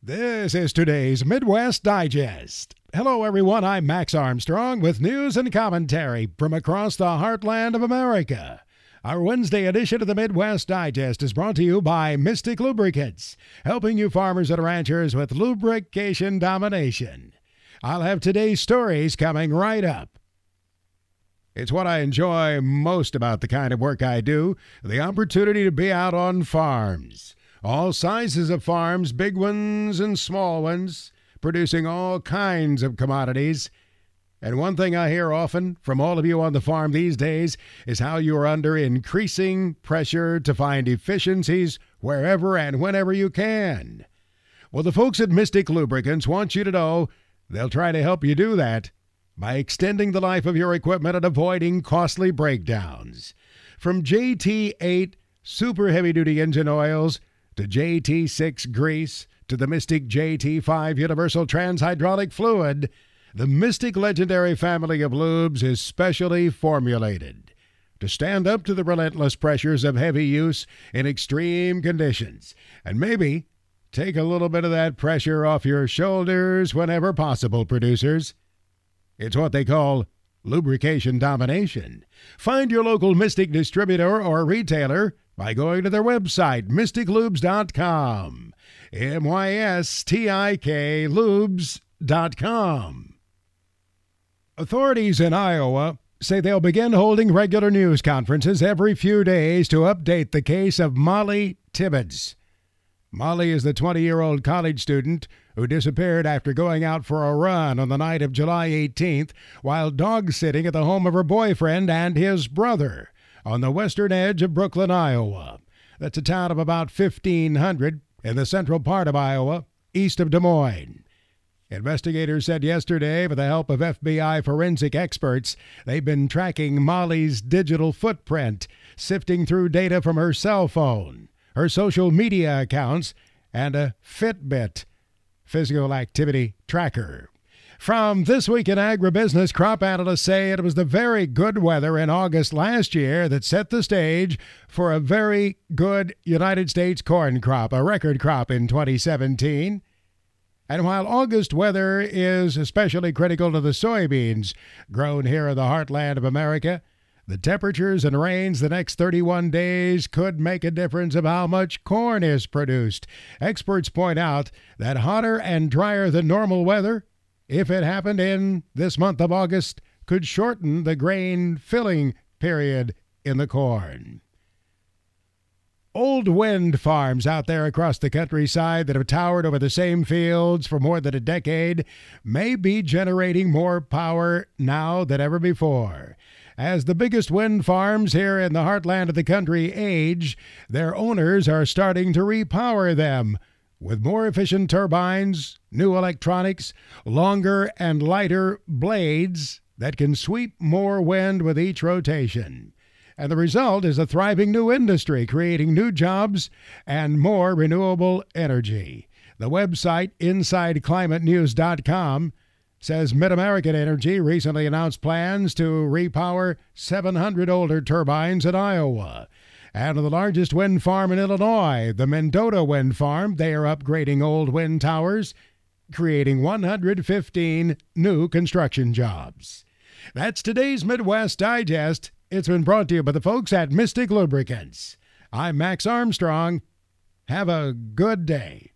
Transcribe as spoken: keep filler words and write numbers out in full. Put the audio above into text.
This is today's Midwest Digest. Hello, everyone. I'm Max Armstrong with news and commentary from across the heartland of America. Our Wednesday edition of the Midwest Digest is brought to you by Mystic Lubricants, helping you farmers and ranchers with lubrication domination. I'll have today's stories coming right up. It's what I enjoy most about the kind of work I do, the opportunity to be out on farms. All sizes of farms, big ones and small ones, producing all kinds of commodities. And one thing I hear often from all of you on the farm these days is how you are under increasing pressure to find efficiencies wherever and whenever you can. Well, the folks at Mystic Lubricants want you to know they'll try to help you do that by extending the life of your equipment and avoiding costly breakdowns. From J T eight super heavy-duty engine oils to J T six grease, to the Mystic J T five universal transhydraulic fluid, the Mystic legendary family of lubes is specially formulated to stand up to the relentless pressures of heavy use in extreme conditions, and maybe take a little bit of that pressure off your shoulders whenever possible, producers. It's what they call lubrication domination. Find your local Mystic distributor or retailer by going to their website, mystic lubes dot com. M Y S T I K lubes dot com. Authorities in Iowa say they'll begin holding regular news conferences every few days to update the case of Molly Tibbetts. Molly is the twenty-year-old college student who disappeared after going out for a run on the night of July eighteenth while dog-sitting at the home of her boyfriend and his brother on the western edge of Brooklyn, Iowa. That's a town of about fifteen hundred in the central part of Iowa, east of Des Moines. Investigators said yesterday, with the help of F B I forensic experts, they've been tracking Molly's digital footprint, sifting through data from her cell phone, her social media accounts, and a Fitbit physical activity tracker. From This Week in Agribusiness, crop analysts say it was the very good weather in August last year that set the stage for a very good United States corn crop, a record crop in twenty seventeen. And while August weather is especially critical to the soybeans grown here in the heartland of America, the temperatures and rains the next thirty-one days could make a difference of how much corn is produced. Experts point out that hotter and drier than normal weather, if it happened in this month of August, could shorten the grain filling period in the corn. Old wind farms out there across the countryside that have towered over the same fields for more than a decade may be generating more power now than ever before. As the biggest wind farms here in the heartland of the country age, their owners are starting to repower them with more efficient turbines, new electronics, longer and lighter blades that can sweep more wind with each rotation. And the result is a thriving new industry, creating new jobs and more renewable energy. The website inside climate news dot com says MidAmerican Energy recently announced plans to repower seven hundred older turbines in Iowa. And the largest wind farm in Illinois, the Mendota Wind Farm, they are upgrading old wind towers, creating one hundred fifteen new construction jobs. That's today's Midwest Digest. It's been brought to you by the folks at Mystic Lubricants. I'm Max Armstrong. Have a good day.